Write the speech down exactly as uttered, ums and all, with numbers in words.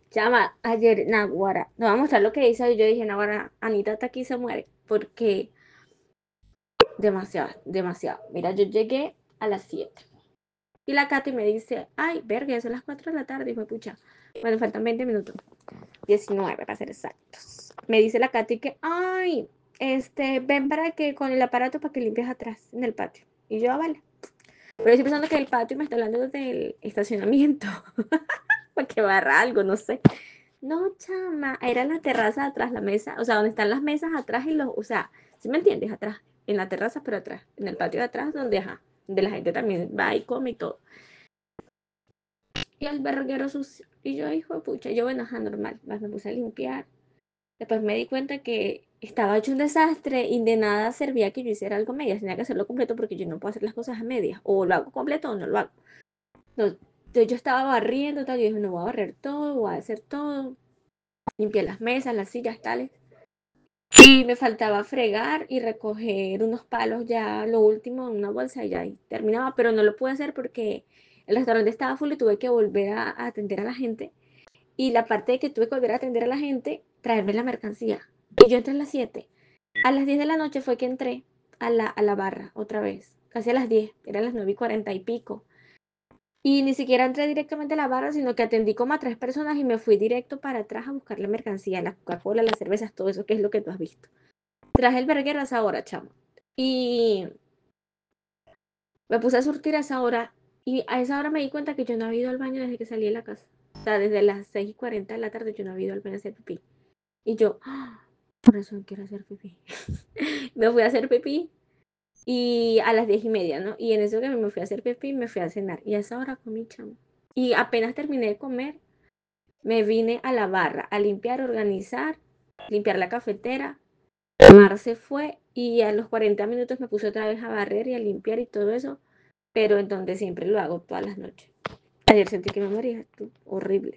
Chama, ayer, Naguara, nos va a mostrar lo que hice. Y yo dije, Naguara, Anita hasta aquí se muere. Porque demasiado, demasiado. Mira, yo llegué a las siete. Y la Katy me dice, ay, verga, ya son las cuatro de la tarde. Y me pucha, bueno, faltan veinte minutos. diecinueve para ser exactos. Me dice la Katy que, ay, este, ven para que con el aparato para que limpies atrás en el patio. Y yo, ah, vale. Pero yo estoy pensando que el patio me está hablando del estacionamiento. Para que barra algo, no sé. No, chama, era en la terraza de atrás, la mesa, o sea, donde están las mesas atrás y los, o sea, ¿sí me entiendes? Atrás, en la terraza, pero atrás, en el patio de atrás, donde, ajá, donde la gente también va y come y todo. Y el verguero sucio. Y yo, hijo de pucha, yo, bueno, ajá, normal, más me puse a limpiar. Después me di cuenta que estaba hecho un desastre y de nada servía que yo hiciera algo a medias, tenía que hacerlo completo porque yo no puedo hacer las cosas a medias, o lo hago completo o no lo hago. No, entonces yo estaba barriendo, tal, y dije, no voy a barrer todo, voy a hacer todo. Limpié las mesas, las sillas, tales. Y me faltaba fregar y recoger unos palos ya, lo último, en una bolsa y ya ahí terminaba, pero no lo pude hacer porque el restaurante estaba full y tuve que volver a, a atender a la gente. Y la parte de que tuve que volver a atender a la gente, traerme la mercancía. Y yo entré a las siete. A las diez de la noche fue que entré a la, a la barra otra vez, casi a las diez, eran las nueve y cuarenta y pico. Y ni siquiera entré directamente a la barra, sino que atendí como a tres personas y me fui directo para atrás a buscar la mercancía, la Coca-Cola, las cervezas, todo eso, que es lo que tú has visto. Traje el burger a esa hora, chamo. Y me puse a surtir a esa hora. Y a esa hora me di cuenta que yo no había ido al baño desde que salí de la casa. O sea, desde las seis y cuarenta de la tarde yo no había ido al baño a hacer pipí. Y yo, ¡ah! Por eso quiero hacer pipí. Me fui a hacer pipí y a las diez y media, ¿no? Y en eso que me fui a hacer pipí, me fui a cenar. Y a esa hora comí, chamo. Y apenas terminé de comer, me vine a la barra a limpiar, organizar, limpiar la cafetera. Mar se fue y a los cuarenta minutos me puse otra vez a barrer y a limpiar y todo eso, pero en donde siempre lo hago todas las noches. Ayer sentí que me moría, horrible.